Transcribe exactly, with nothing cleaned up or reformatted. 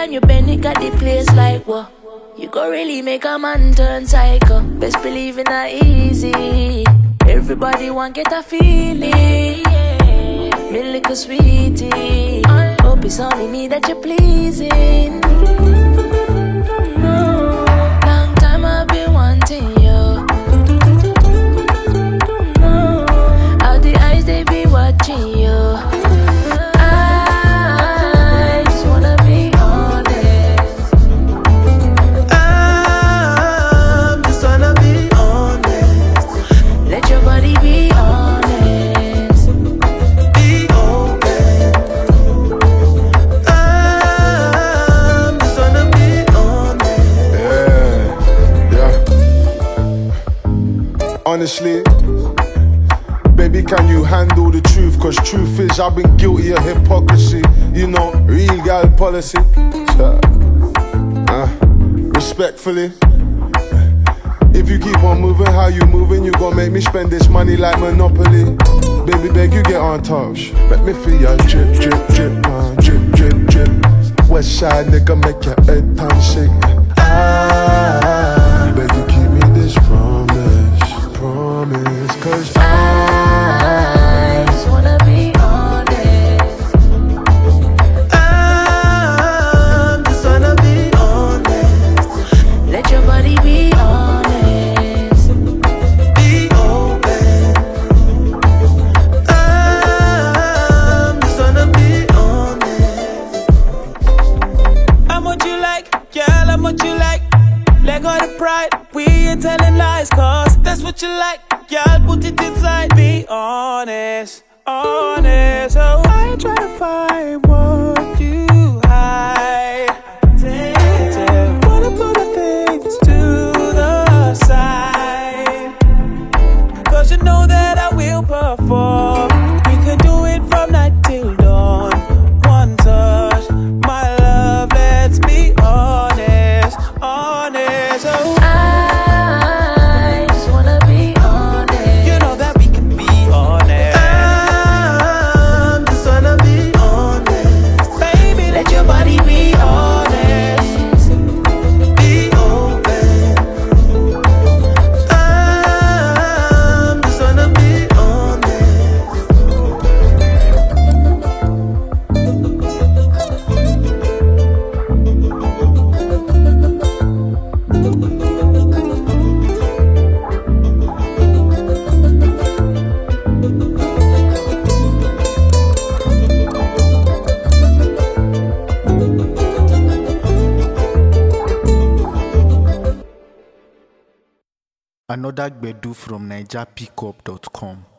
and you bend it, got the place like what? You go really make a man turn psycho. Best believe in that easy. Everybody want get a feeling. Me little sweetie. Hope it's only me that you're pleasing. Long time I've been wanting you. How the eyes they be watching you. Honestly, baby, can you handle the truth? Cause truth is, I've been guilty of hypocrisy. You know, real gal policy. uh, Respectfully, if you keep on moving how you moving, you gon' make me spend this money like Monopoly. Baby, beg you get on touch. Let me feel your drip, drip, drip, uh, drip, drip, drip. West side nigga make your head turn sick. Ah, beg you keep me this promise, promise, cause I, I just wanna be honest. I just wanna be honest. Let your body be honest. Be open. I just wanna be honest. I'm what you like, girl, I'm what you like. Let go of the pride, we ain't telling lies, cause that's what you like. Y'all put it inside, be honest, honest. Oh, I ain't trying to find what you hide. Tell, wanna put the things to the side, cause you know that I will perform. We could do it from night till dawn. One touch, my love, let's be honest, honest. Oh, Another Gbedu from Niger Pickup dot com.